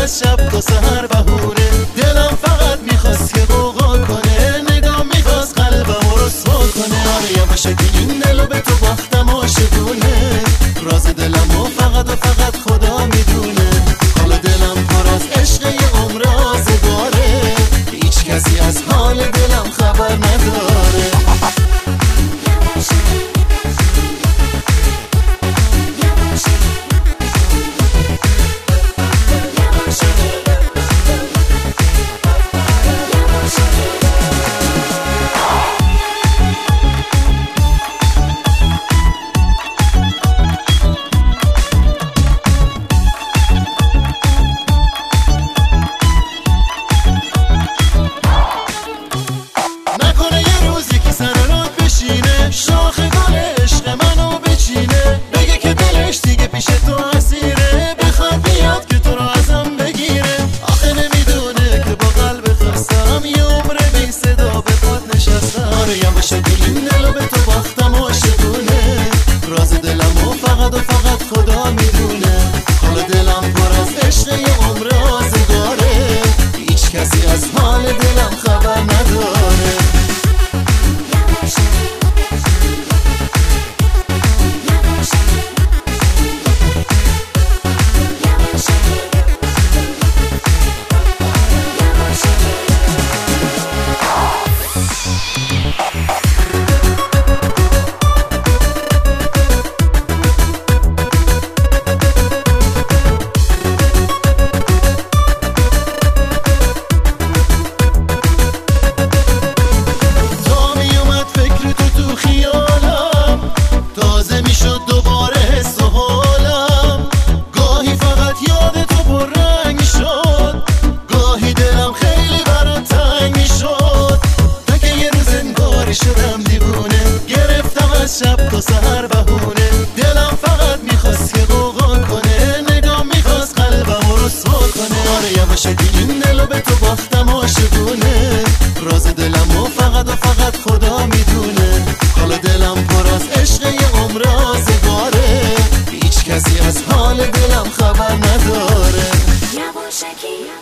از شب تا سحر بهونه. دلم فقط میخواست که غوغا کنه، نگاه میخواست قلبم رو رسوا کنه. آره یواشکی این دلو به تو باختم عاشقونه، راز دلم و فقط خدا میدونه. حالا دلم پر از عشق یه عمر آزگاره، هیچ کسی از حال دلم خبر نداره. شاخ گل عشق منو بچینه، بگه که دلش دیگه پیش تو اسیره، بخواد بیاد که تو رو ازم بگیره. آخه نمیدونه که با قلب خستم یه عمر بی صدا به پات نشستم. آره یواشکی این دلو به تو باختم عاشقونه، راز دلم و فقط خدا میدونه. حالا دلم پر از عشق یه عمر آزگاره، هیچ کسی از حال دلم خبر نداره. شدم دیوونه، گرفتم از شب تا سحر بهونه. دلم فقط میخواست که غوغا کنه، نگاه میخواست قلبم رو رسوا کنه. آره یواشکی این دلو به تو باختم عاشقونه، راز دلم و فقط خدا میدونه. حالا دلم پر از عشق یه عمر آزگاره، هیچ کسی از حال دلم خبر نداره. یواشکی